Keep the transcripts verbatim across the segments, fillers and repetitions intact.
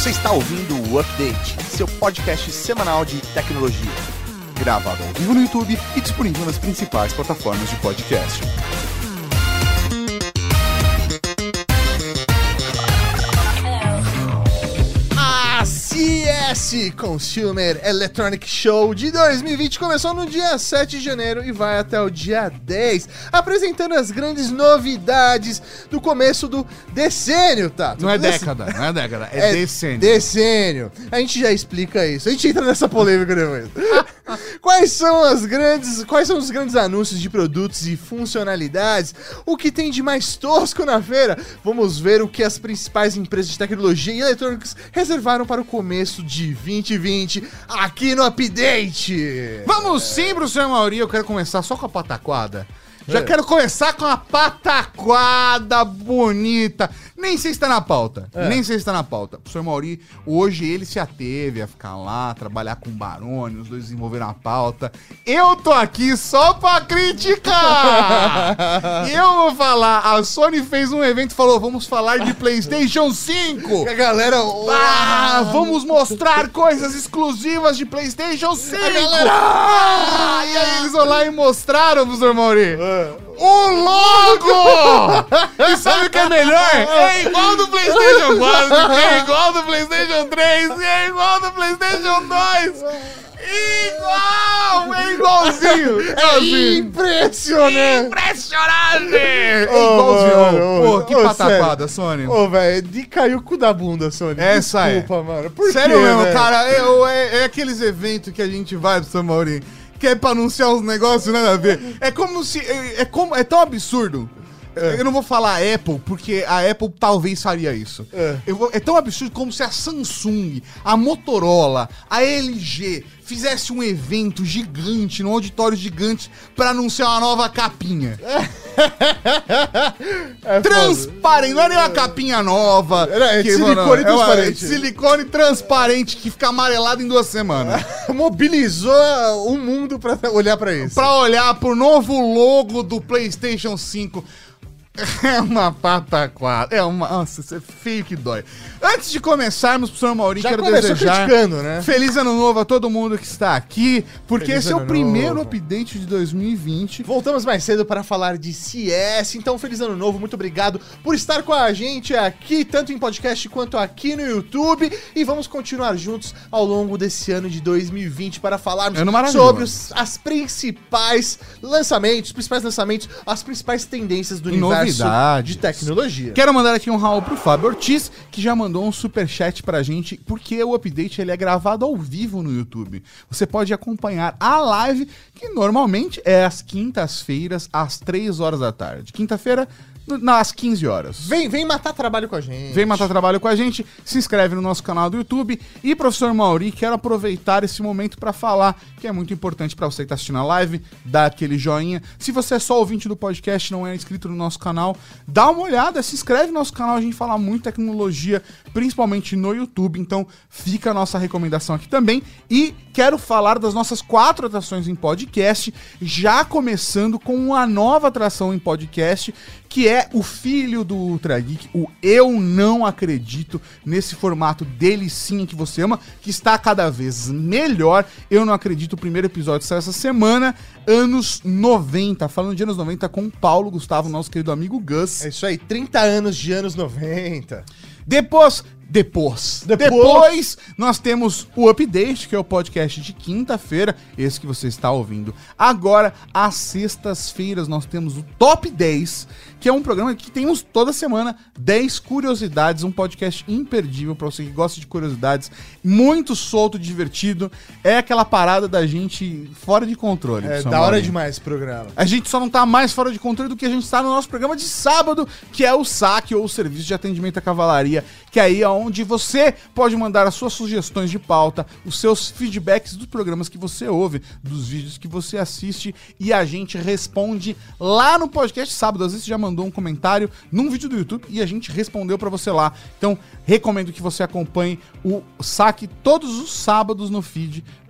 Você está ouvindo o Update, seu podcast semanal de tecnologia. Gravado ao vivo no YouTube e disponível nas principais plataformas de podcast. A C S Consumer Electronic Show de dois mil e vinte começou no dia sete de janeiro e vai até o dia dez, apresentando as grandes novidades do começo do decênio, Tato. Não é década, não é década, é, é decênio. Decênio. A gente já explica isso, a gente entra nessa polêmica depois. Quais são as grandes, quais são os grandes anúncios de produtos e funcionalidades? O que tem de mais tosco na feira? Vamos ver o que as principais empresas de tecnologia e eletrônicos reservaram para o começo de vinte e vinte aqui no Update. Vamos sim, professor Mauri, eu quero começar só com a pataquada. Já É. quero começar com a pataquada bonita. Nem sei se tá na pauta. É. Nem sei se tá na pauta. O professor Mauri, hoje ele se ateve a ficar lá, trabalhar com o Barone, os dois desenvolveram a pauta. Eu tô aqui só pra criticar. E eu vou falar, a Sony fez um evento e falou, vamos falar de PlayStation cinco. A galera... Ah, vamos mostrar coisas exclusivas de PlayStation cinco. A galera- Ah, e aí eles vão lá e mostraram, professor Mauri. É. O logo! E sabe o que é melhor? É igual do PlayStation quatro, é igual do PlayStation três, é igual do PlayStation dois. Igual! É igualzinho! É Igualzinho! impressionante! Impressionante! É Ô, igualzinho! mano, Pô, ô, que ô, pataquada, Sony. Ô, velho, de caiu o cu da bunda, Sony. Essa é. Desculpa, mano. Por Sério quê, mesmo, velho? cara, é, é, é aqueles eventos que a gente vai pro São Maurinho, que é pra anunciar uns negócios nada a ver. É como se. É, é, como, é tão absurdo. É. Eu não vou falar Apple, porque a Apple talvez faria isso. É. Eu vou- é tão absurdo como se a Samsung, a Motorola, a L G fizesse um evento gigante, num auditório gigante, pra anunciar uma nova capinha. É Transparente, não é nem uma capinha nova. É, é que, silicone mano, é uma- transparente. é silicone transparente que fica amarelado em duas semanas. foda. Mobilizou o mundo pra olhar pra isso. Pra olhar pro novo logo do PlayStation cinco. É uma pataquada. É uma. Nossa, isso é feio que dói. Antes de começarmos, professor Maurinho, Já quero começou desejar criticando, né? feliz ano novo a todo mundo que está aqui, porque Feliz esse é o ano primeiro novo. update de dois mil e vinte. Voltamos mais cedo para falar de C S, então feliz ano novo, muito obrigado por estar com a gente aqui, tanto em podcast quanto aqui no YouTube, e vamos continuar juntos ao longo desse ano de dois mil e vinte para falarmos Ano maravilhoso. sobre os, as principais lançamentos, os principais lançamentos, as principais tendências do E universo novidades. de tecnologia. Quero mandar aqui um rau pro Fábio Ortiz, que já mandou um superchat pra gente, porque o update ele é gravado ao vivo no YouTube. Você pode acompanhar a live, que normalmente é às quintas-feiras, às três horas da tarde. Quinta-feira, no- nas quinze horas. Vem, vem matar trabalho com a gente. Vem matar trabalho com a gente, se inscreve no nosso canal do YouTube. E, professor Mauri, quero aproveitar esse momento para falar que é muito importante para você que está assistindo a live, dar aquele joinha. Se você é só ouvinte do podcast, não é inscrito no nosso canal, dá uma olhada, se inscreve no nosso canal, a gente fala muito tecnologia, principalmente no YouTube, então fica a nossa recomendação aqui também. E quero falar das nossas quatro atrações em podcast, já começando com uma nova atração em podcast, que é o filho do Ultra Geek, o Eu Não Acredito, nesse formato delicinha que você ama, que está cada vez melhor. Eu Não Acredito, o primeiro episódio saiu essa semana, anos noventa, falando de anos noventa com o Paulo Gustavo, nosso querido amigo Gus. É isso aí, trinta anos de anos noventa. Depois, depois, Depois. depois, nós temos o Update, que é o podcast de quinta-feira, esse que você está ouvindo. Agora, às sextas-feiras, nós temos o Top dez, que é um programa que temos toda semana dez curiosidades, um podcast imperdível para você que gosta de curiosidades, muito solto, divertido. É aquela parada da gente fora de controle. É professor da hora Maurinho. demais esse programa. A gente só não tá mais fora de controle do que a gente está no nosso programa de sábado, que é o S A C, ou o Serviço de Atendimento à Cavalaria, que aí é onde você pode mandar as suas sugestões de pauta, os seus feedbacks dos programas que você ouve, dos vídeos que você assiste, e a gente responde lá no podcast sábado. Às vezes você já mandou um comentário num vídeo do YouTube e a gente respondeu pra você lá. Então, recomendo que você acompanhe o S A C todos os sábados no feed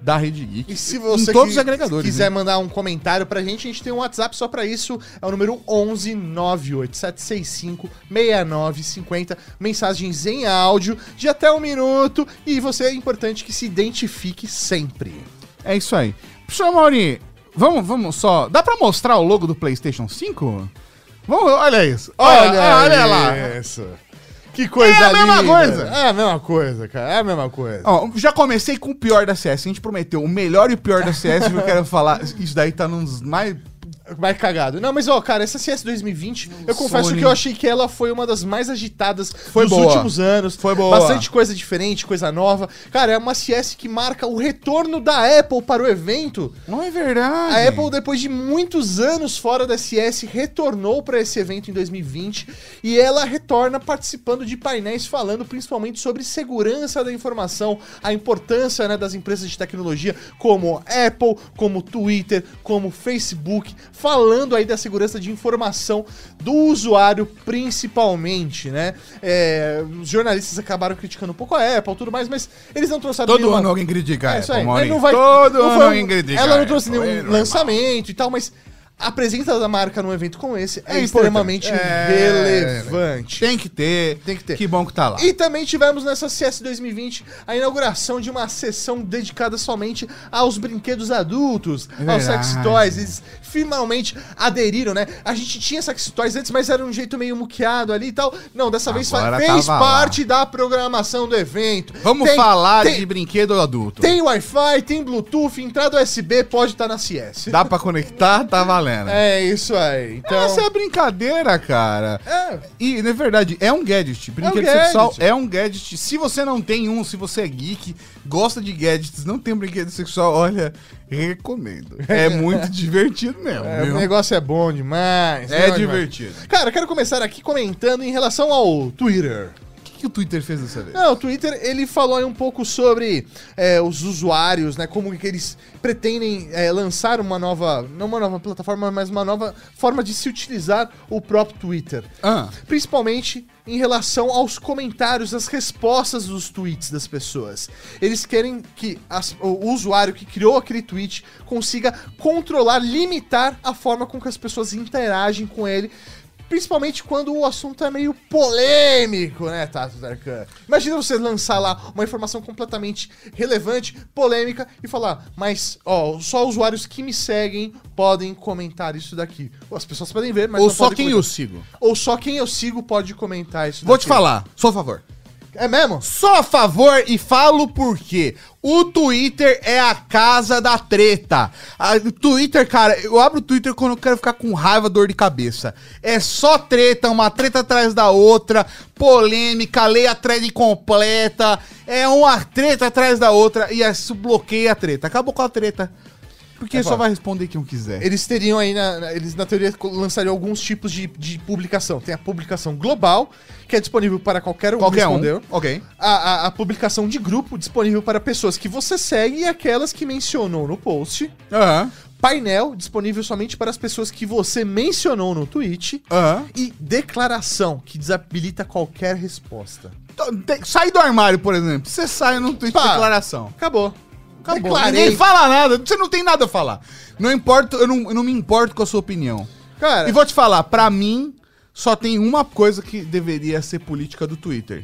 da Rede Geek. E se você em todos que- os agregadores. quiser né? mandar um comentário pra gente, a gente tem um WhatsApp só pra isso. É o número onze nove oito sete seis cinco seis nove cinco zero. Mensagens em áudio de até um minuto. E você é importante que se identifique sempre. É isso aí. Professor Mauri, vamos, vamos só... Dá pra mostrar o logo do PlayStation cinco? Vamos, olha isso. Olha, olha, lá. Isso. Que coisa É a mesma linda. coisa. É a mesma coisa, cara. É a mesma coisa. Ó, já comecei com o pior da C S. A gente prometeu o melhor e o pior da C S. Eu quero falar... Isso daí tá nos mais... Mais cagado. Não, mas ó, cara, essa C S dois mil e vinte, eu confesso Sony. que eu achei que ela foi uma das mais agitadas Foi dos boa. últimos anos. Foi boa. Bastante coisa diferente, coisa nova. Cara, é uma C S que marca o retorno da Apple para o evento. Não é verdade. A Apple, depois de muitos anos fora da S S, retornou para esse evento em dois mil e vinte e ela retorna participando de painéis falando principalmente sobre segurança da informação, a importância, né, das empresas de tecnologia como Apple, como Twitter, como Facebook, falando aí da segurança de informação do usuário principalmente, né? É, os jornalistas acabaram criticando um pouco a Apple e tudo mais, mas eles não trouxeram Todo nenhuma... ano alguém critica. É a isso Apple, aí. Maurinho. Mas não vai, Todo não ano foi um- alguém critica. Ela a não trouxe Apple, nenhum é normal. lançamento e tal, mas a presença da marca num evento como esse é, É extremamente importante. É, relevante. Tem que ter. Tem que ter. Que bom que tá lá. E também tivemos nessa C S dois mil e vinte a inauguração de uma sessão dedicada somente aos brinquedos adultos, É aos verdade. sex toys. Eles finalmente aderiram, né? A gente tinha sex toys antes, mas era um jeito meio muqueado ali e tal. Não, dessa vez fa- Agora fez tava parte da programação do evento. Vamos Tem- falar tem- de brinquedo adulto. Tem Wi-Fi, tem Bluetooth, entrada U S B, pode estar na C S. Dá pra conectar, tá valendo. É isso aí. Então, Essa é brincadeira, cara. é, E, na verdade, é um gadget. Brinquedo gadget. sexual é um gadget. Se você não tem um, se você é geek, gosta de gadgets, não tem um brinquedo sexual, olha, recomendo. É muito divertido mesmo. é, viu? o negócio é bom demais. É bom demais. divertido. Cara, eu quero começar aqui comentando em relação ao Twitter. O que, que o Twitter fez dessa vez? Não, o Twitter, ele falou aí um pouco sobre é, os usuários, né? Como que eles pretendem é, lançar uma nova, não uma nova plataforma, mas uma nova forma de se utilizar o próprio Twitter. Ah, Principalmente em relação aos comentários, as respostas dos tweets das pessoas. Eles querem que as- o usuário que criou aquele tweet consiga controlar, limitar a forma com que as pessoas interagem com ele. Principalmente quando o assunto é meio polêmico, né, Tato Tarkan? Imagina você lançar lá uma informação completamente relevante, polêmica, e falar, mas, ó, só usuários que me seguem podem comentar isso daqui. As pessoas podem ver, mas ou não só podem quem comentar. eu sigo. Ou só quem eu sigo pode comentar isso Vou daqui. te falar, sou a favor. É mesmo? Sou a favor e falo por quê. O Twitter é a casa da treta. A- O Twitter, cara, eu abro o Twitter quando eu quero ficar com raiva, dor de cabeça. É só treta, uma treta atrás da outra, polêmica, leia a thread completa. É uma treta atrás da outra e isso bloqueia a treta. Acabou com a treta. Porque É só foda. vai responder quem quiser. Eles teriam aí, na, na- eles na teoria co- lançariam alguns tipos de, de publicação. Tem a publicação global, que é disponível para qualquer um Qualquer responder. um. Ok. A, a, a publicação de grupo, disponível para pessoas que você segue e aquelas que mencionou no post. Aham. Painel, disponível somente para as pessoas que você mencionou no tweet. Aham. E declaração, que desabilita qualquer resposta. Então, tem- Sai do armário, por exemplo. Você sai no tweet de Pá. declaração. Acabou. Acabou. Declarei. Ninguém fala nada. Você não tem nada a falar. Não importa, eu não, eu não me importo com a sua opinião. Cara, E vou te falar, pra mim, só tem uma coisa que deveria ser política do Twitter.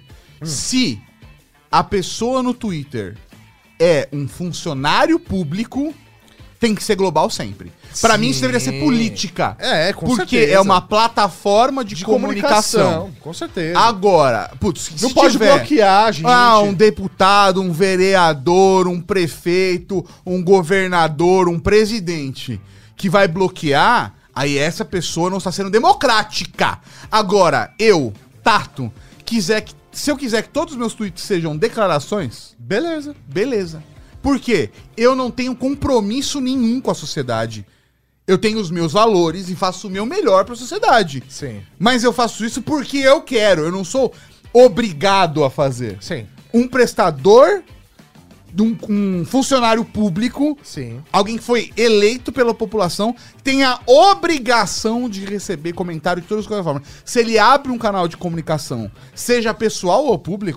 Se a pessoa no Twitter é um funcionário público, tem que ser global sempre. Pra Sim. mim, isso deveria ser política. É, com Porque certeza. é uma plataforma de, de comunicação. comunicação. Com certeza. Agora, putz, se não pode tiver- bloquear, gente. Ah, um deputado, um vereador, um prefeito, um governador, um presidente que vai bloquear, aí essa pessoa não está sendo democrática. Agora, eu, Tato, quiser que, se eu quiser que todos os meus tweets sejam declarações, Beleza. beleza. Por quê? Eu não tenho compromisso nenhum com a sociedade. Eu tenho os meus valores e faço o meu melhor para a sociedade. Sim. Mas eu faço isso porque eu quero, eu não sou obrigado a fazer. Sim. Um prestador, de um, um funcionário público, Sim. alguém que foi eleito pela população, tem a obrigação de receber comentário de todas as formas. Se ele abre um canal de comunicação, seja pessoal ou público,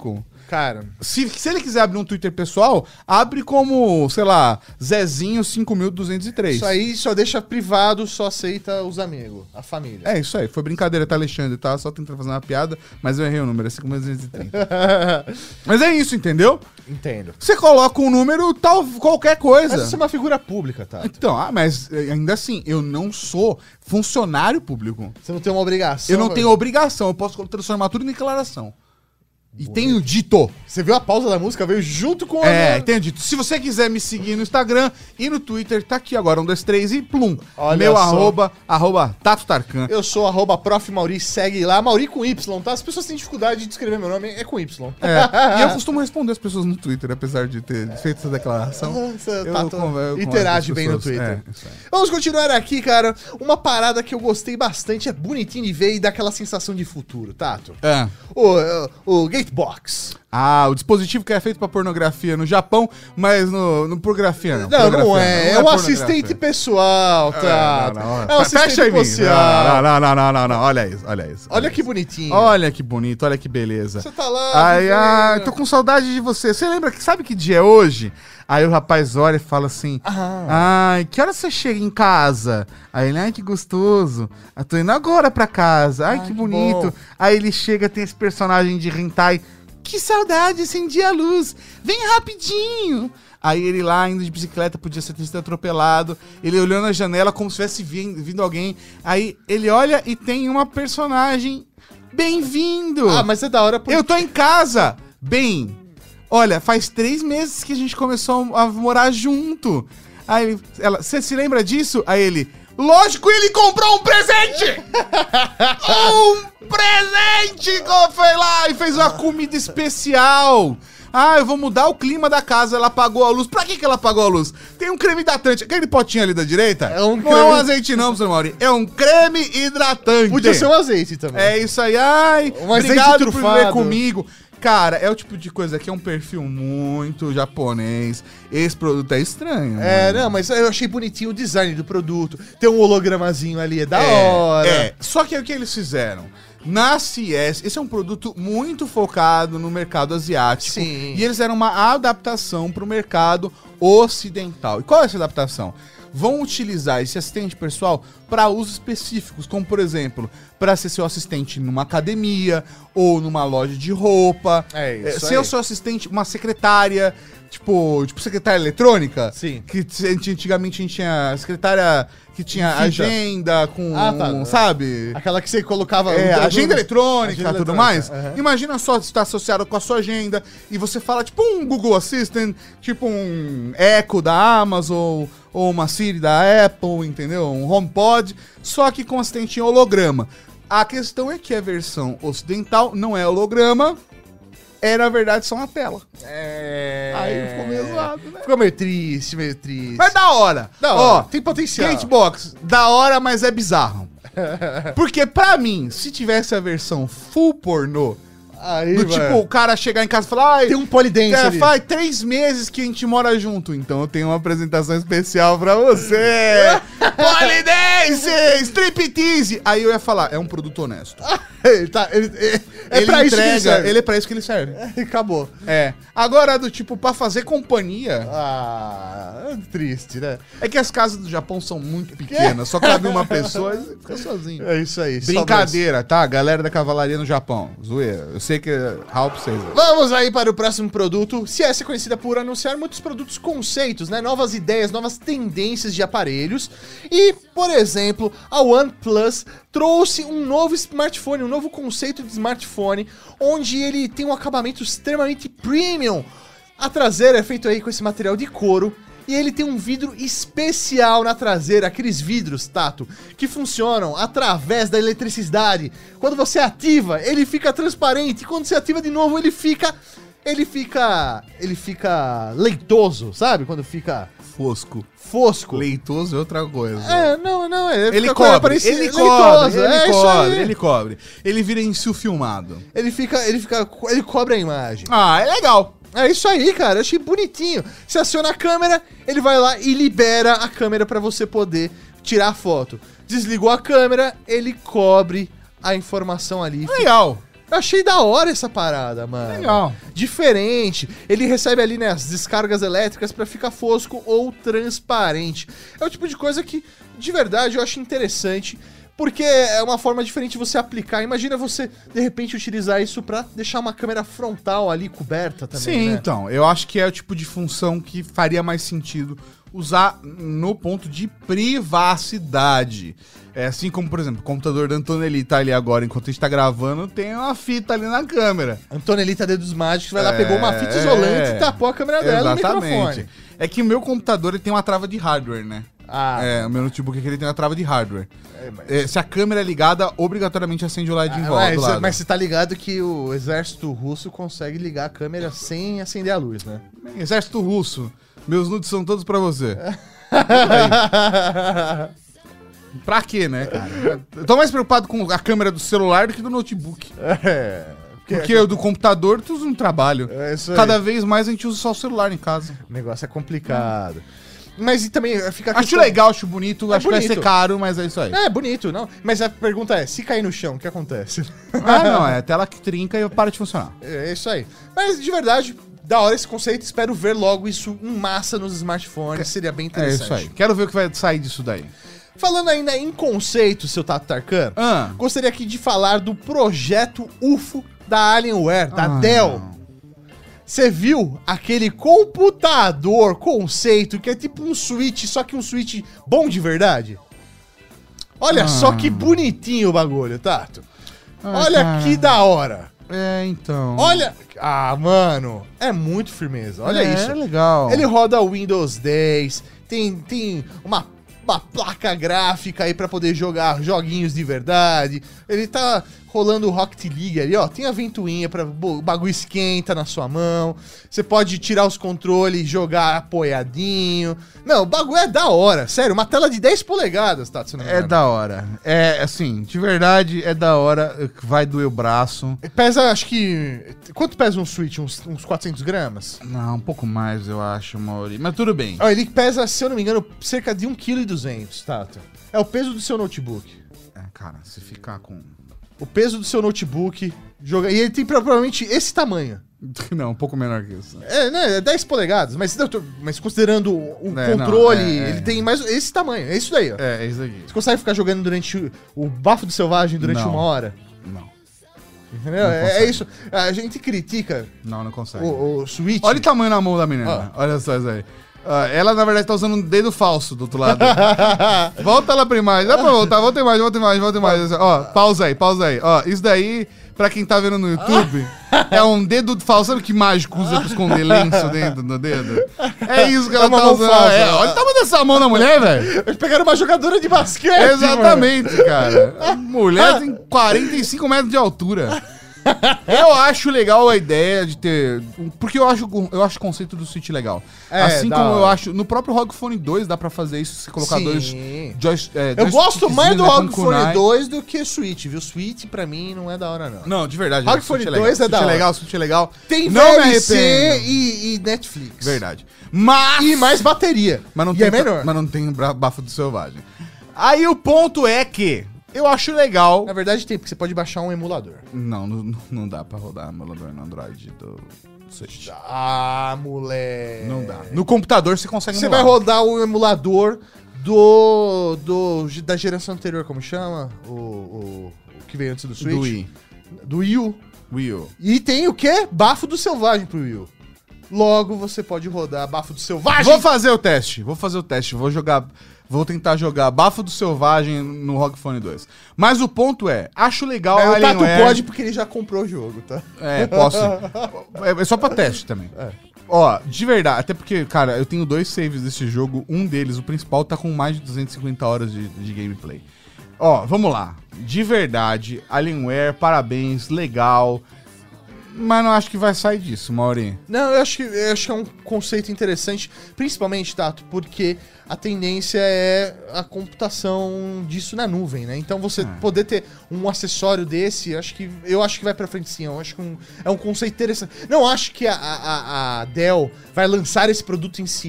Cara, Se, se ele quiser abrir um Twitter pessoal, abre como, sei lá, Zezinho cinco mil duzentos e três. isso aí só deixa privado, só aceita os amigos, a família. É isso aí, foi brincadeira, tá, Alexandre? Tá só tentando fazer uma piada, mas eu errei o número, é cinco mil duzentos e trinta. Mas é isso, entendeu? Entendo. Você coloca um número, tal, qualquer coisa. Mas você é uma figura pública, tá? Então, ah, mas eh, ainda assim, eu não sou funcionário público. Você não tem uma obrigação. Eu não tenho obrigação, eu posso transformar tudo em declaração. E tenho dito. Você viu a pausa da música? Veio junto com a... É, tenho dito. Se você quiser me seguir no Instagram e no Twitter, tá aqui agora, um, dois, três e plum. Olha Meu só. arroba, arroba Tato Tarkan. Eu sou arroba prof Mauri, segue lá. Mauri com Y, tá? As pessoas têm dificuldade de escrever meu nome, é com Y. É, e eu costumo responder as pessoas no Twitter, apesar de ter feito essa declaração. Você Eu tá conver- eu converso interage com as bem no pessoas. Twitter. É, isso aí. Vamos continuar aqui, cara. Uma parada que eu gostei bastante, é bonitinho de ver e dá aquela sensação de futuro, Tato. É. O, o, o Gatebox. Ah, o dispositivo que é feito pra pornografia no Japão, mas no, no pornografia não. Não, Pornografia não é. É, um pornografia. assistente pessoal, Ah, Tato. não, não, não. É um Fecha assistente em mim. social. Não, não, não, não, não, não. Olha isso, olha isso. Olha que isso. bonitinho. Olha que bonito, olha que beleza. Você tá lá. Ai, vivendo. ai, tô com saudade de você. Você lembra que sabe que dia é hoje? Aí o rapaz olha e fala assim: Ah. ai, que hora você chega em casa? Aí ele, ai, que gostoso. Eu tô indo agora pra casa. Ai, Ai, que que bonito. bom. Aí ele chega, tem esse personagem de hentai. Que saudade, acendi a luz. Vem rapidinho. Aí ele lá, indo de bicicleta, podia ser ter sido atropelado. Ele olhou na janela como se tivesse vindo, vindo alguém. Aí ele olha e tem uma personagem. Bem-vindo! Ah, mas é da hora. Por... Eu tô em casa! Bem, olha, faz três meses que a gente começou a morar junto. Aí ele- ela, você se lembra disso? Aí ele, lógico, ele comprou um presente! um presente! Foi lá e fez uma comida especial. Ah, eu vou mudar o clima da casa. Ela apagou a luz. Pra que, que ela apagou a luz? Tem um creme hidratante. Aquele potinho ali da direita? É um não creme- é um azeite, não, professor Mauri. É um creme hidratante. Podia ser um azeite também. É isso aí. Ai, Um azeite obrigado por trufado. viver comigo. Cara, é o tipo de coisa que é um perfil muito japonês. Esse produto é estranho. É, mano. não, mas eu achei bonitinho o design do produto. Tem um hologramazinho ali, é da É, hora. É, só que é o que eles fizeram? Na C S, esse é um produto muito focado no mercado asiático. Sim. E eles eram uma adaptação para o mercado ocidental. E qual é essa adaptação? Vão utilizar esse assistente pessoal para usos específicos, como por exemplo, para ser seu assistente numa academia ou numa loja de roupa. É isso ser aí. o seu assistente, uma secretária, tipo, tipo secretária eletrônica. Sim. Que t- antigamente a gente tinha secretária que tinha Fita. agenda com, Ah, tá. sabe? Aquela que você colocava... É, o- agenda eletrônica e Agenda tudo eletrônica, mais. aham. Imagina só estar associado com a sua agenda e você fala tipo um Google Assistant, tipo um Echo da Amazon ou uma Siri da Apple, entendeu? Um HomePod, só que com assistente em holograma. A questão é que a versão ocidental não é holograma, é na verdade só uma tela. É... Aí ficou meio zoado, né? Ficou meio triste, meio triste. Mas da hora. Da Ó, hora, tem potencial. Gatebox, da hora, mas é bizarro. Porque pra mim, se tivesse a versão full pornô, Aí, do vai. tipo, o cara chegar em casa e falar, ai, Tem um polidense é, ali. faz três meses que a gente mora junto, então eu tenho uma apresentação especial pra você. Polidense, striptease. Aí eu ia falar, é um produto honesto. Ele tá, ele, é é ele pra isso que ele entrega, serve. ele é pra isso que ele serve. Acabou. É. Agora, do tipo, pra fazer companhia, Ah, é triste, né? é que as casas do Japão são muito pequenas, só cabe uma pessoa e você fica sozinho. É isso aí. Brincadeira, tá? Galera da cavalaria no Japão. Zoeira. Eu sei que é real pra vocês. Vamos aí para o próximo produto. C S é conhecida por anunciar muitos produtos conceitos, né? Novas ideias, novas tendências de aparelhos. E, por exemplo, a OnePlus trouxe um novo smartphone, um novo conceito de smartphone, onde ele tem um acabamento extremamente premium. A traseira é feita aí com esse material de couro. E ele tem um vidro especial na traseira, aqueles vidros, Tato, que funcionam através da eletricidade. Quando você ativa, ele fica transparente. E quando você ativa de novo, ele fica... Ele fica... Ele fica leitoso, sabe? Quando fica Fosco. fosco. Leitoso é outra coisa. É, não, não. Ele, Ele fica com a cobre, aparência ele leitoso, cobre, ele é isso cobre, aí. ele cobre. Ele vira em sil filmado. Ele fica... Ele fica... Ele cobre a imagem. Ah, é legal. É isso aí, cara. Eu achei bonitinho. Você aciona a câmera, ele vai lá e libera a câmera pra você poder tirar a foto. Desligou a câmera, ele cobre a informação ali. Legal. Eu achei da hora essa parada, mano. Legal. Diferente. Ele recebe ali, né, as descargas elétricas pra ficar fosco ou transparente. É o tipo de coisa que, de verdade, eu acho interessante. Porque é uma forma diferente de você aplicar. Imagina você, de repente, utilizar isso pra deixar uma câmera frontal ali coberta também, Sim, né? então. Eu acho que é o tipo de função que faria mais sentido usar no ponto de privacidade. É assim como, por exemplo, o computador da Antonelli tá ali agora, enquanto a gente tá gravando, tem uma fita ali na câmera. Antonelita Dedos Mágicos vai lá, É, pegou uma fita isolante é. e tapou a câmera dela no Exatamente. microfone. É que o meu computador ele tem uma trava de hardware, né? Ah, É, o meu notebook aqui ele tem uma trava de hardware. é, mas... É, se a câmera é ligada, obrigatoriamente acende o L E D em Ah, volta mas, do lado. mas você tá ligado que o exército russo consegue ligar a câmera sem acender a luz, né? Exército Russo, meus nudes são todos pra você. Pra quê, né, cara? Eu tô mais preocupado com a câmera do celular do que do notebook. É. Porque o do computador tu usa no trabalho. É isso aí. Cada vez mais a gente usa só o celular em casa. O negócio é complicado. Mas e também fica a Acho questão- legal, acho bonito, É acho que vai bonito. ser caro, mas é isso aí. É, bonito, não? Mas a pergunta é, se cair no chão, o que acontece? Ah, não, é a tela que trinca e para de funcionar. É isso aí. Mas, de verdade, da hora esse conceito. Espero ver logo isso em massa nos smartphones. Seria bem É interessante. isso aí. Quero ver o que vai sair disso daí. Falando ainda em conceito, seu Tato Tarkan, Ah. gostaria aqui de falar do projeto U F O da Alienware, da Ah, Dell. não. Você viu aquele computador conceito que é tipo um Switch, só que um Switch bom de verdade? Olha Ah. só que bonitinho o bagulho, Tato. Ai, Olha cara. que da hora. É, então. Olha. Ah, mano. É muito firmeza. Olha é, isso. É legal. Ele roda o Windows dez. Tem, tem uma, uma placa gráfica aí pra poder jogar joguinhos de verdade. Ele tá rolando o Rocket League ali, ó. Tem a ventoinha pra o bagulho esquenta na sua mão. Você pode tirar os controles e jogar apoiadinho. Não, o bagulho é da hora. Sério, uma tela de dez polegadas, tá? Se não me É engano. da hora. É, assim, de verdade, é da hora. Vai doer o braço. Pesa, acho que... Quanto pesa um Switch? Uns, uns quatrocentos gramas? Não, um pouco mais, eu acho, Mauri. Mas tudo bem. Ó, ele pesa, se eu não me engano, cerca de um vírgula duzentos quilos, Tato. É o peso do seu notebook. É, cara, se ficar com... O peso do seu notebook. Joga... E ele tem provavelmente esse tamanho. Não, um pouco menor que isso. É, né? É dez polegadas. Mas, mas considerando o o É, controle, não, é, ele é. tem mais esse tamanho. É isso daí, ó. É, é isso aqui. Você consegue ficar jogando durante o, o bafo do selvagem durante Não. uma hora. Não, Entendeu? Não É, consegue. é isso. A gente critica não, não consegue. o, o Switch. Olha o tamanho na mão da menina. Olha só isso aí. Ah, ela, na verdade, tá usando um dedo falso do outro lado. Volta lá pra imagem. Dá pra voltar. Volta a imagem, volta a imagem, volta a imagem. Ó, pausa aí, pausa aí. Ó, isso daí, pra quem tá vendo no YouTube, é um dedo falso. Sabe que mágico usa pra esconder lenço dentro do dedo? É isso que ela É uma tá mão usando. falsa. É, olha o tamanho dessa mão da mulher, velho. Eles pegaram uma jogadora de basquete. Exatamente, cara. A mulher tem quarenta e cinco metros de altura. Eu acho legal a ideia de ter... Porque eu acho, eu acho o conceito do Switch legal. É, assim da como eu hora. acho... No próprio R O G Phone dois dá pra fazer isso, se colocar Sim. dois... Joy, é, Eu dois gosto mais do stickzinhos, né, R O G com Phone kunai. dois do que Switch, viu? Switch pra mim não é da hora, não. Não, de verdade. R O G o Phone Switch legal. dois é Switch da hora. legal, Switch é legal. Tem Não me V L C arrependo. e, e Netflix. Verdade. Mas... E mais bateria. Mas não e tem, é melhor. Mas não tem bra- bafo do selvagem. Aí o ponto é que... Eu acho legal... Na verdade tem, porque você pode baixar um emulador. Não, não, não dá pra rodar emulador no Android do Switch. Ah, moleque. Não dá. No computador você consegue Você emular. vai rodar o emulador do, do da geração anterior, como chama? O, o, o que veio antes do Switch? Do Wii. Do Wii U. Wii U. E tem o quê? Bafo do Selvagem pro Wii U. Logo você pode rodar Bafo do Selvagem. Vou fazer o teste. Vou fazer o teste. Vou jogar... Vou tentar jogar Bafo do Selvagem no R O G Phone dois. Mas o ponto é... Acho legal É, a o Tato Alienware... pode porque ele já comprou o jogo, tá? É, posso. É, é só pra teste também. É. Ó, de verdade, até porque, cara, eu tenho dois saves desse jogo. Um deles, o principal, tá com mais de duzentas e cinquenta horas de, de gameplay. Ó, vamos lá. De verdade, Alienware, parabéns, legal. Mas não acho que vai sair disso, Mauri. Não, eu acho que, eu acho que é um conceito interessante, principalmente, Tato, porque a tendência é a computação disso na nuvem, né? Então você É. poder ter um acessório desse, acho que, eu acho que vai pra frente sim. Eu acho que um- é um conceito interessante. Não acho que a, a, a Dell vai lançar esse produto em si.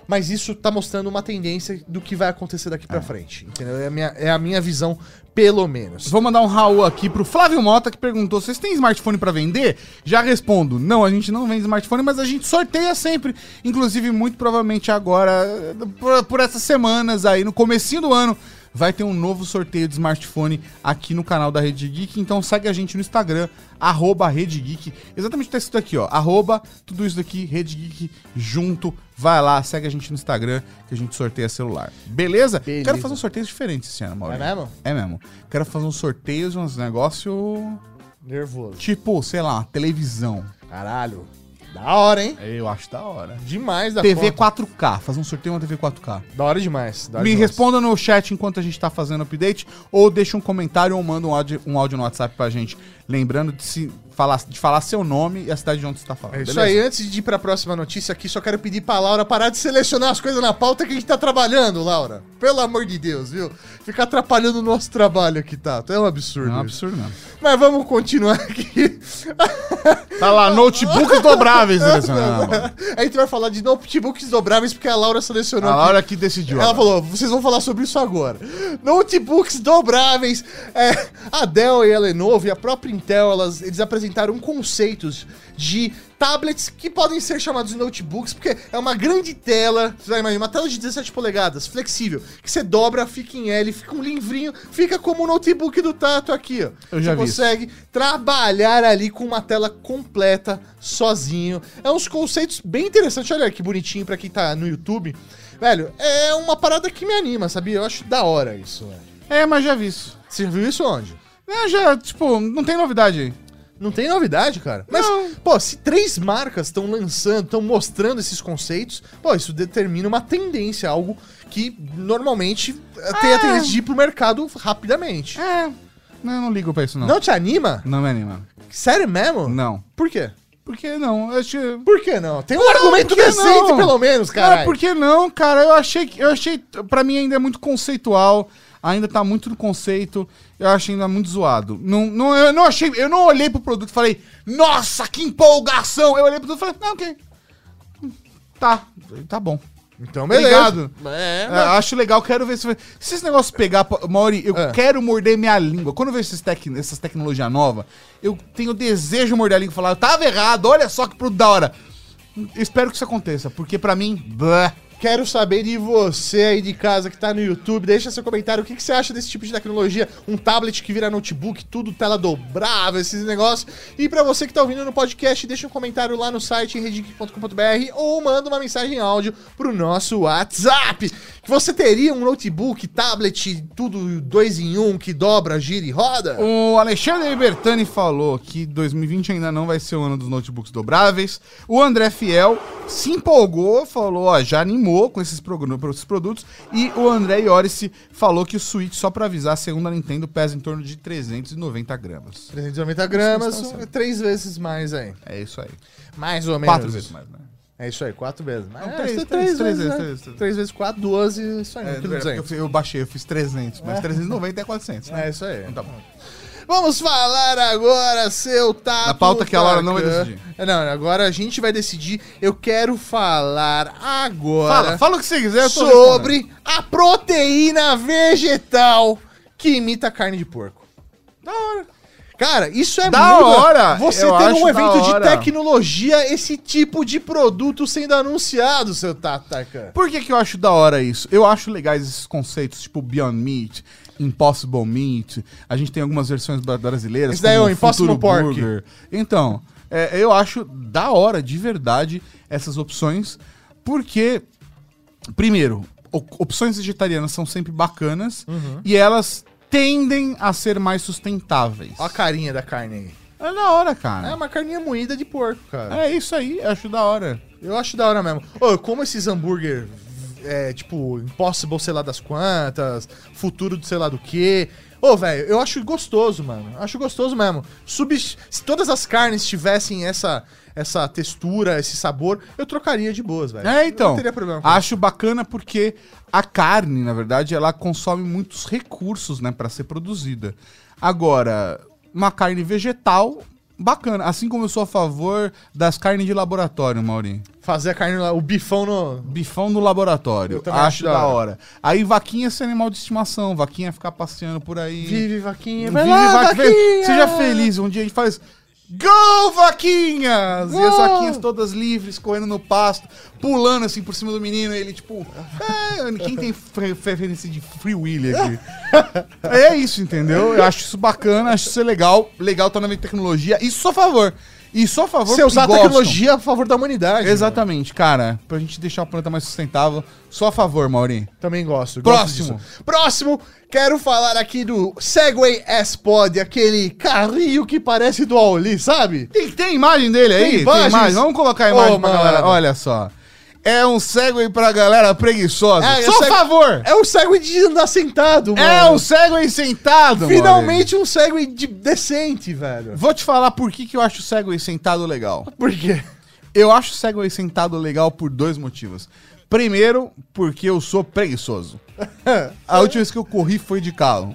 mas isso tá mostrando uma tendência do que vai acontecer daqui pra frente, entendeu? É a minha, é a minha visão, pelo menos. Vou mandar um Raul aqui pro Flávio Mota, que perguntou, vocês têm smartphone pra vender? Já respondo, não, a gente não vende smartphone, mas a gente sorteia sempre. Inclusive, muito provavelmente agora, por, por essas semanas aí, no comecinho do ano, vai ter um novo sorteio de smartphone aqui no canal da Rede Geek. Então segue a gente no Instagram, arroba Rede Geek. Exatamente tá escrito aqui, ó. Arroba tudo isso daqui, Rede Geek junto. Vai lá, segue a gente no Instagram que a gente sorteia celular. Beleza? Beleza. Quero fazer uns sorteios diferentes esse ano, Maurício. É mesmo? É mesmo. Quero fazer uns sorteios, uns negócios Nervoso. tipo, sei lá, uma televisão. Caralho. Da hora, hein? Eu acho da hora. Demais da T V conta. quatro K, fazer um sorteio de uma T V quatro K. Da hora demais. Da hora Me demais. responda no chat enquanto a gente tá fazendo update, ou deixa um comentário ou manda um áudio, um áudio no WhatsApp pra gente. Lembrando de, se falar, de falar seu nome e a cidade de onde você tá falando. É isso beleza? aí, antes de ir pra próxima notícia aqui, só quero pedir pra Laura parar de selecionar as coisas na pauta que a gente tá trabalhando, Laura. Pelo amor de Deus, viu? Ficar atrapalhando o nosso trabalho aqui, tá? É um absurdo. Não é um isso. absurdo, não. Mas vamos continuar aqui. Tá lá, notebooks dobráveis selecionando. A gente vai falar de notebooks dobráveis porque a Laura selecionou. A aqui. Laura que decidiu. Ela ó. falou, vocês vão falar sobre isso agora. Notebooks dobráveis. É, a Dell e a Lenovo e a própria Intel, elas, eles apresentaram conceitos de tablets que podem ser chamados de notebooks, porque é uma grande tela, você vai imaginar, uma tela de dezessete polegadas, flexível, que você dobra, fica em L, fica um livrinho, fica como o notebook do Tato aqui, ó. Eu já você vi consegue trabalhar ali com uma tela completa, sozinho. É uns conceitos bem interessantes, olha que bonitinho pra quem tá no YouTube. Velho, é uma parada que me anima, sabia? Eu acho da hora isso, velho. É, mas já vi isso. Você viu isso onde? É, já, tipo, não tem novidade aí. Não tem novidade, cara. Mas, Não. pô, se três marcas estão lançando, estão mostrando esses conceitos, pô, isso determina uma tendência, algo que normalmente eh, tem a É. tendência de ir pro mercado rapidamente. É, não, eu não ligo pra isso, não. Não te anima? Não me anima. Sério mesmo? Não. Por quê? Por que não? Eu acho que... Por que não? Tem um Não, argumento por que decente, não? pelo menos, Cara, cara. por que não, cara? Eu achei que. Eu achei. Pra mim ainda é muito conceitual. Ainda tá muito no conceito. Eu achei ainda muito zoado. Não, não, eu não achei. Eu não olhei pro produto e falei, nossa, que empolgação! Eu olhei pro produto e falei, não, ok. Tá, tá bom. Então, beleza. Obrigado. É, É, acho legal, quero ver se. Se esse negócio pegar. Mauri, eu É. quero morder minha língua. Quando eu vejo esses tec, essas tecnologias novas, eu tenho desejo de morder a língua e falar, eu tava errado, olha só que produto da hora. Espero que isso aconteça, porque pra mim. Bleh. Quero saber de você aí de casa que tá no YouTube. Deixa seu comentário. O que, que você acha desse tipo de tecnologia? Um tablet que vira notebook, tudo tela dobrável, esses negócios. E pra você que tá ouvindo no podcast, deixa um comentário lá no site redigeek ponto com ponto b r ou manda uma mensagem em áudio pro nosso WhatsApp. Que você teria um notebook, tablet, tudo dois em um, que dobra, gira e roda? O Alexandre Bertani falou que dois mil e vinte ainda não vai ser o ano dos notebooks dobráveis. O André Fiel se empolgou, falou, ó, já animou com esses, progr- esses produtos. E o André Iorice falou que o Switch, só pra avisar, segundo a Nintendo, pesa em torno de trezentos e noventa gramas. trezentos e noventa gramas, Isso não está três vezes mais aí. É isso aí. Mais ou menos. Quatro vezes mais, né? É isso aí, quatro vezes. Não, É, três, isso é três, três vezes, vezes, né? três, três. Três vezes quatro, doze, isso aí, É, um quilo é, duzentos. eu, fi- eu baixei, eu fiz trezentos, mas trezentos e noventa é quatrocentos, né? É isso aí. Então tá bom. Vamos falar agora, seu Tato. Na pauta que a Laura não vai Tarkan. decidir. Não, agora a gente vai decidir. Eu quero falar agora Fala, fala o que você quiser, eu tô sobre a proteína vegetal que imita carne de porco. Da hora. Cara, isso é Da muito hora! Você Eu ter acho um da evento de hora. tecnologia, esse tipo de produto sendo anunciado, seu Tato Tarkan. Por que que eu acho da hora isso? Eu acho legais esses conceitos, tipo Beyond Meat, Impossible Meat. A gente tem algumas versões bra- brasileiras. Esse daí é como o Impossible Futuro Pork. Burger. Então, é, eu acho da hora, de verdade, essas opções, porque, primeiro, o- opções vegetarianas são sempre bacanas e elas tendem a ser mais sustentáveis. Olha a carinha da carne aí. É da hora, É cara. uma carninha moída de porco, cara. É isso aí, acho da hora. Eu acho da hora mesmo. Ô, como esses hambúrguer, é, tipo, Impossible sei lá das quantas, futuro do sei lá do que. Ô, velho, eu acho gostoso, mano. Acho gostoso mesmo. Subs- Se todas as carnes tivessem essa, essa textura, esse sabor, eu trocaria de boas, velho. É, então. Não teria problema com isso. Acho bacana porque a carne, na verdade, ela consome muitos recursos, né, pra ser produzida. Agora, uma carne vegetal, bacana. Assim como eu sou a favor das carnes de laboratório, Mauri. Fazer a carne, lá, o bifão no... Bifão no laboratório. Eu também Acho acho da da hora. Aí vaquinha ser animal de estimação. Vaquinha ficar passeando por aí. Vive, vaquinha. Vive, Vai lá, vaquinha. vaquinha. Seja feliz. Um dia a gente faz... Gol, vaquinhas! Gol! E as vaquinhas todas livres, correndo no pasto, pulando assim por cima do menino. E ele tipo... É, quem tem referência de Free Willy aqui? É isso, entendeu? Eu acho isso bacana, acho isso legal. Legal tá na minha tecnologia. E sou a favor. E sou a favor Você usar a gostam. tecnologia a favor da humanidade. Exatamente, cara. Pra gente deixar o planeta mais sustentável. Sou a favor, Mauri. Também gosto. Próximo. Gosto disso. Próximo, quero falar aqui do Segway S-Pod, aquele carrinho que parece do Auli, sabe? Tem, tem imagem dele aí? Tem imagens? imagem? Vamos colocar a imagem Ô, pra mano. galera. Olha só. É um Segway pra galera preguiçosa. É, Sou é a seg- favor. É um Segway de andar sentado, mano. É um Segway sentado, Finalmente um Segway de decente, velho. Mauri. Vou te falar por que, que eu acho o Segway sentado legal. Por quê? Eu acho o Segway sentado legal por dois motivos. Primeiro, porque eu sou preguiçoso. A última vez que eu corri foi de carro.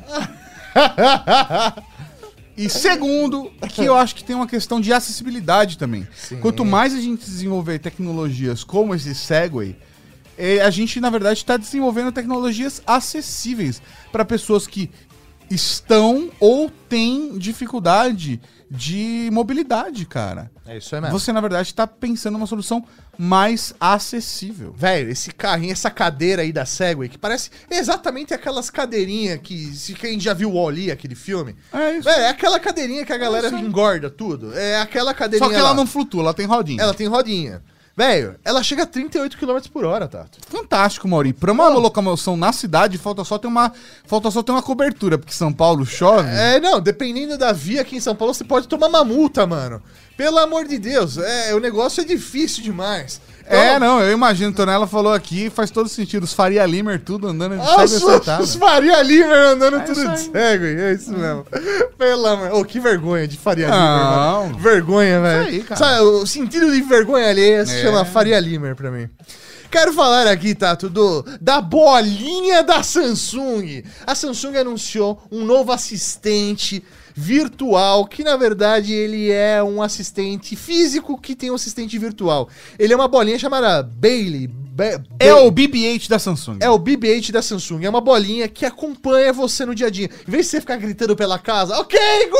E segundo, que eu acho que tem uma questão de acessibilidade também. Sim. Quanto mais a gente desenvolver tecnologias como esse Segway, eh, a gente, na verdade, está desenvolvendo tecnologias acessíveis para pessoas que estão ou têm dificuldade de mobilidade, cara. É isso aí mesmo. Você, na verdade, está pensando numa solução mais acessível. Velho, esse carrinho, essa cadeira aí da Segway, que parece exatamente aquelas cadeirinhas que... Se quem já viu o Wall-E, aquele filme... É isso. Velho, é aquela cadeirinha que a galera É isso aí. engorda tudo. É aquela cadeirinha Só que ela lá. não flutua, ela tem rodinha. Ela tem rodinha. Velho, ela chega a trinta e oito quilômetros por hora, Tato. Fantástico, Mauri. Pra uma locomoção na cidade, falta só ter uma, falta só ter uma cobertura, porque São Paulo chove. É, não, dependendo da via aqui em São Paulo, você pode tomar uma multa, mano. Pelo amor de Deus, é, o negócio é difícil demais. Então, É, não, eu imagino. Tonela falou aqui, faz todo sentido. Os Faria Limer tudo andando de Ah, Segway os, sentado. os Faria Limer andando É tudo isso de aí. Segway, é isso mesmo. Pelo amor... Oh, que vergonha de Faria Limer, Não. mano. Vergonha, velho. Isso aí, cara. Sabe, o sentido de vergonha alheia se É. chama Faria Limer pra mim. Quero falar aqui, Tato, do, da bolinha da Samsung. A Samsung anunciou um novo assistente virtual, que na verdade ele é um assistente físico que tem um assistente virtual. Ele é uma bolinha chamada Bailey. Ba- É Ba- o B B oito da Samsung. É o B B oito da Samsung. É uma bolinha que acompanha você no dia a dia. Em vez de você ficar gritando pela casa, ok,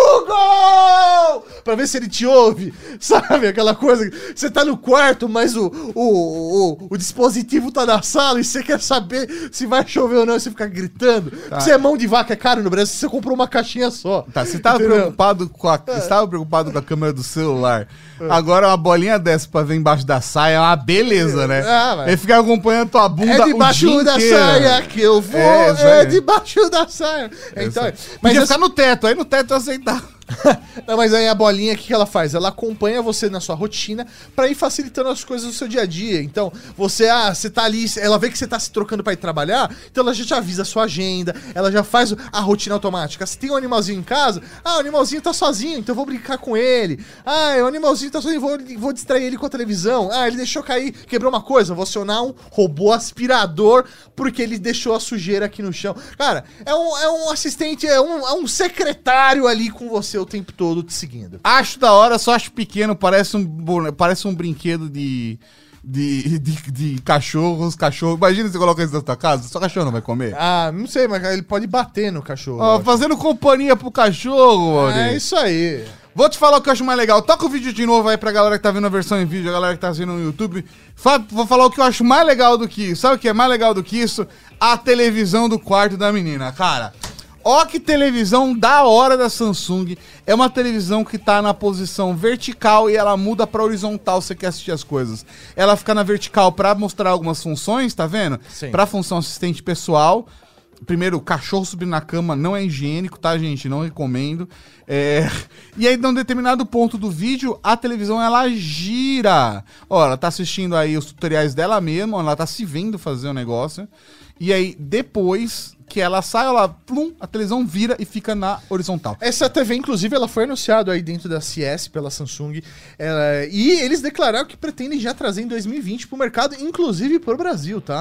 Google! Pra ver se ele te ouve. Sabe? Aquela coisa. que Você tá no quarto, mas o, o, o, o dispositivo tá na sala e você quer saber se vai chover ou não. E você fica gritando. Tá. Você é mão de vaca, é caro no Brasil. Você comprou uma caixinha só. Tá, você tava Entendeu? preocupado com a, você tava preocupado com a câmera do celular. Agora uma bolinha dessa pra ver embaixo da saia é uma beleza, né? Ah, mas- Ele fica acompanhando tua bunda É o dia debaixo da inteiro. saia que eu vou. É, isso É, aí. debaixo da saia. Então, Mas mas Podia essa- ficar no teto, aí no teto eu aceitava. Não, mas aí a bolinha, o que que ela faz? Ela acompanha você na sua rotina pra ir facilitando as coisas do seu dia a dia. Então, você, ah, você tá ali, ela vê que você tá se trocando pra ir trabalhar, então ela já te avisa a sua agenda, ela já faz a rotina automática. Se tem um animalzinho em casa, ah, o animalzinho tá sozinho, então eu vou brincar com ele. Ah, o animalzinho tá sozinho, vou, vou distrair ele com a televisão. Ah, ele deixou cair, quebrou uma coisa, vou acionar um robô aspirador porque ele deixou a sujeira aqui no chão. Cara, é um, é um assistente, é um, é um secretário ali com você o tempo todo te seguindo. Acho da hora, só acho pequeno, parece um, bone- parece um brinquedo de, de, de, de cachorros, cachorro. Imagina você coloca isso na tua casa, só cachorro não vai comer. Ah, não sei, mas ele pode bater no cachorro. Ó, eu acho. fazendo companhia pro cachorro, Mauri. É isso aí. Vou te falar o que eu acho mais legal. Toca o vídeo de novo aí pra galera que tá vendo a versão em vídeo, a galera que tá vendo no YouTube. Fa- Vou falar o que eu acho mais legal do que isso. Sabe o que é mais legal do que isso? A televisão do quarto da menina, cara. Ó que televisão da hora da Samsung. É uma televisão que tá na posição vertical e ela muda pra horizontal se você quer assistir as coisas. Ela fica na vertical pra mostrar algumas funções, tá vendo? Sim. Pra função assistente pessoal. Primeiro, o cachorro subir na cama não é higiênico, tá, gente? Não recomendo. É... E aí, num determinado ponto do vídeo, a televisão, ela gira. Ó, ela tá assistindo aí os tutoriais dela mesma, ó, ela tá se vendo fazer o negócio. E aí, depois que ela sai, ela, plum, a televisão vira e fica na horizontal. Essa T V, inclusive, ela foi anunciada aí dentro da C S pela Samsung. Ela- e eles declararam que pretendem já trazer em dois mil e vinte pro mercado, inclusive pro Brasil, tá?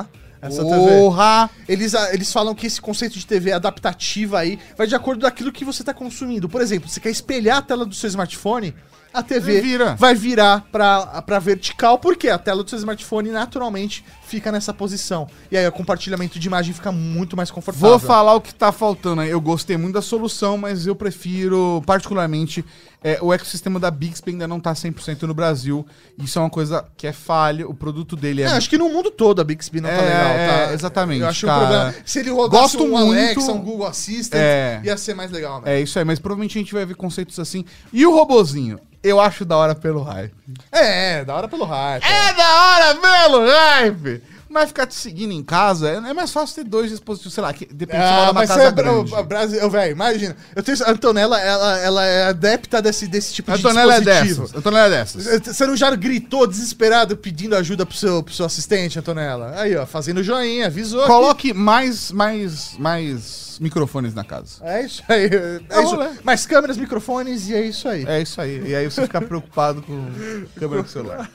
essa T V. Porra! Eles, eles falam que esse conceito de T V adaptativa aí vai de acordo com aquilo que você tá consumindo. Por exemplo, você quer espelhar a tela do seu smartphone, a T V Vira. vai virar pra, pra vertical, porque a tela do seu smartphone naturalmente fica nessa posição. E aí o compartilhamento de imagem fica muito mais confortável. Vou falar o que tá faltando aí. Eu gostei muito da solução, mas eu prefiro, particularmente, é, o ecossistema da Bixby ainda não tá cem por cento no Brasil. Isso é uma coisa que é falha. O produto dele é... É, acho que no mundo todo a Bixby não tá É, legal, tá? é, exatamente, Eu acho cara. um problema. Se ele rodasse Gosto um muito- Alexa, um Google Assistant, É. ia ser mais legal, né? É isso aí, mas provavelmente a gente vai ver conceitos assim. E o robozinho? Eu acho da hora pelo hype. É, é, da hora pelo hype. É da hora pelo hype! Mas ficar te seguindo em casa, é é mais fácil ter dois dispositivos, sei lá, que depende se você Ah, mora numa mas casa você é grande. bra- Brasil, velho, imagina. Eu tenho a Antonella, ela, ela é adepta desse, desse tipo A de Antonella é dispositivo. dessas. A Antonella é dessas. Você não já gritou desesperado pedindo ajuda pro seu, pro seu assistente, Antonella? Aí, ó, fazendo joinha, avisou. que- Coloque mais, mais, mais microfones na casa. É isso aí. É É isso. rolê. Mais câmeras, microfones e é isso aí. É isso aí. E aí você fica preocupado com câmera do celular.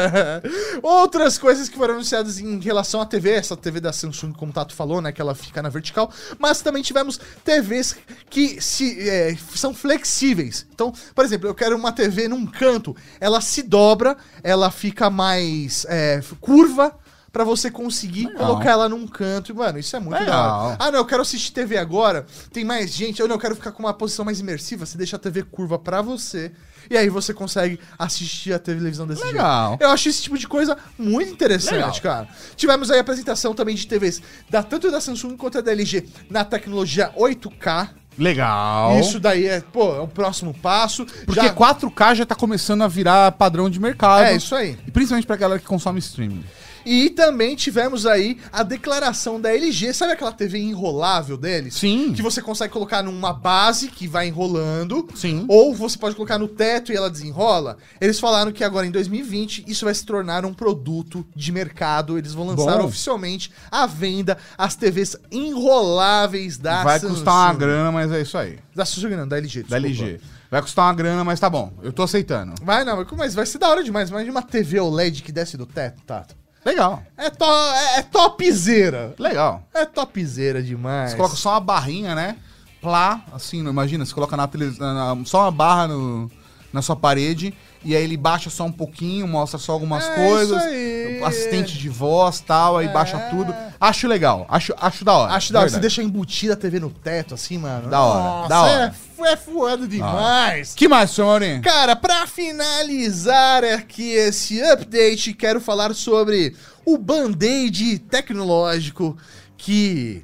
Outras coisas que foram anunciadas em relação à T V, essa T V da Samsung, como o Tato falou, né, que ela fica na vertical, mas também tivemos T Vs que se, é, são flexíveis. Então, por exemplo, eu quero uma T V num canto, ela se dobra, ela fica mais é, curva, pra você conseguir Legal. colocar ela num canto. E, mano, isso é muito Legal. da hora. Ah, não, eu quero assistir T V agora, tem mais gente. Eu não eu quero ficar com uma posição mais imersiva. Você deixa a T V curva pra você. E aí você consegue assistir a televisão desse Legal. jeito. Eu acho esse tipo de coisa muito interessante, Legal. cara. Tivemos aí a apresentação também de T Vs, da, tanto da Samsung quanto da L G, na tecnologia oito K. Legal. Isso daí é, pô, é o próximo passo. Porque Já- quatro K já tá começando a virar padrão de mercado. É, isso aí. E principalmente pra galera que consome streaming. E também tivemos aí a declaração da L G, sabe aquela T V enrolável deles? Sim. Que você consegue colocar numa base que vai enrolando. Sim. Ou você pode colocar no teto e ela desenrola. Eles falaram que agora em dois mil e vinte isso vai se tornar um produto de mercado. Eles vão lançar Bom. oficialmente à venda as T Vs enroláveis da Vai Samsung. custar uma grana, mas é isso aí. Da Samsung não, da L G. Da desculpa. L G. Vai custar uma grana, mas tá bom. Eu tô aceitando. Vai não, mas vai ser da hora demais. Imagina uma T V O L E D que desce do teto, Tato. Legal. É, to é, é topzera. Legal. É topzera demais. Você coloca só uma barrinha, né? Plá, assim, não imagina, você coloca na televisão, só uma barra no, na sua parede, e aí ele baixa só um pouquinho, mostra só algumas É coisas, isso aí. assistente de voz tal, aí É. baixa tudo. Acho legal, acho, acho da hora. Acho da hora. Você verdade. deixa embutida a T V no teto, assim, mano. Da hora, Nossa, da hora. É, é foda demais. Que mais, senhor Maurinho? Cara, pra finalizar aqui esse update, quero falar sobre o Band-Aid tecnológico que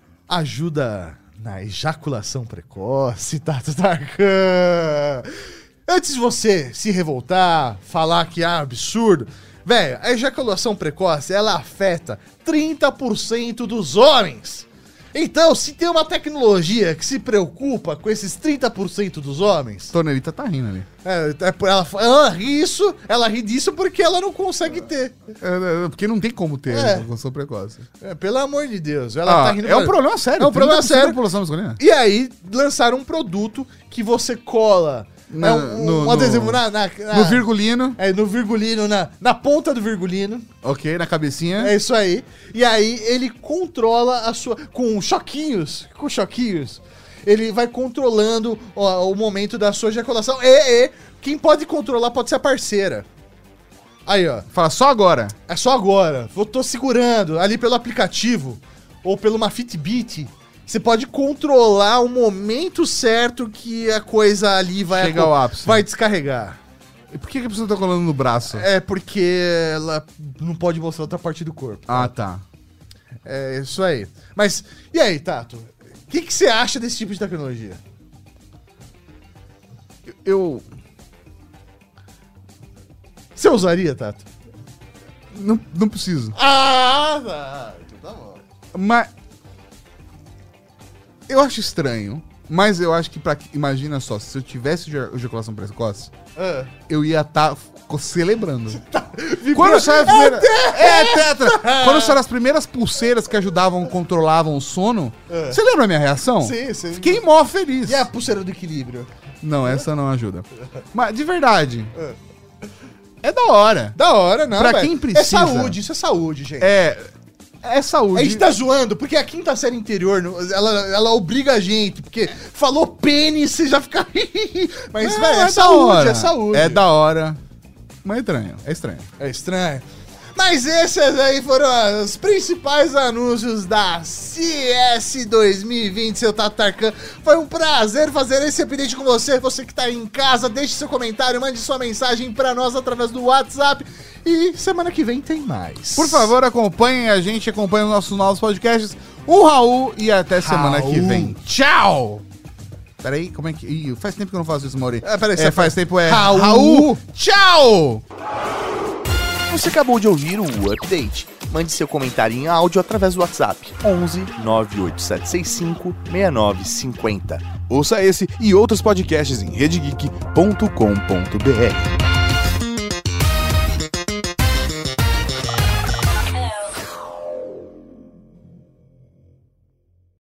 ajuda na ejaculação precoce, Tato Tarkan. Antes de você se revoltar, falar que é absurdo, velho, a ejaculação precoce, ela afeta trinta por cento dos homens. Então, se tem uma tecnologia que se preocupa com esses trinta por cento dos homens, Tornerita tá rindo ali. é, é por- ela, ela ri isso, ela ri disso porque ela não consegue ter. É, é, porque não tem como ter É. ejaculação precoce. É, pelo amor de Deus. Ela Ah, tá rindo é um pra- problema sério. É um problema trinta por cento da sério. população masculina. E aí, lançaram um produto que você cola. Na- é um, no- um no- adesivo na, na, na- No virgulino, É, no virgulino, na, na ponta do virgulino. ok, na cabecinha. É isso aí. E aí ele controla a sua. Com choquinhos. Com choquinhos. Ele vai controlando ó, o momento da sua ejaculação. E, e quem pode controlar pode ser a parceira. Aí, ó. Fala só agora. É só agora. Eu tô segurando ali pelo aplicativo. Ou pelo uma Fitbit. Você pode controlar o momento certo que a coisa ali vai, Chega ao ápice. vai descarregar. E por que, que a pessoa tá colando no braço? É porque ela não pode mostrar outra parte do corpo. Ah, tá. É isso aí. Mas, e aí, Tato? O que, que você acha desse tipo de tecnologia? Eu. Você usaria, Tato? Não, não preciso. Ah, tá. Então tá bom. Mas. Eu acho estranho. Mas eu acho que pra. Imagina só, se eu tivesse eja- ejaculação precoce, Ah. eu ia estar celebrando. Quando saiu a primeira. É, tetra! Quando saíram as primeiras pulseiras que ajudavam, controlavam o sono, É. você lembra a minha reação? Sim, sim. Fiquei mó feliz. E a pulseira do equilíbrio? Não, essa não ajuda. Mas, de verdade. É da hora. Da hora, não, Pra velho. quem precisa. É saúde, isso é saúde, gente. É. É A saúde. gente tá zoando, porque a quinta série interior, não- ela, ela obriga a gente, porque falou pênis, você já fica... Mas, É, velho, é, é da saúde, hora. é saúde. É da hora. Mas é estranho, é estranho. É estranho. Mas esses aí foram os principais anúncios da C S dois mil e vinte, seu Tato Tarkan. Foi um prazer fazer esse update com você. Você que tá aí em casa, deixe seu comentário, mande sua mensagem pra nós através do WhatsApp. E semana que vem tem mais. Por favor, acompanhem a gente, acompanhem os nossos novos podcasts. Um Raul e até semana Raul. que vem. Tchau! Peraí, como é que... Ih, faz tempo que eu não faço isso, Mauri. Ah, peraí, é, você faz tempo, é... Raul. Raul! Tchau! Você acabou de ouvir o Update. Mande seu comentário em áudio através do WhatsApp onze nove oito sete seis cinco seis nove cinco zero. Ouça esse e outros podcasts em rede geek ponto com ponto b r.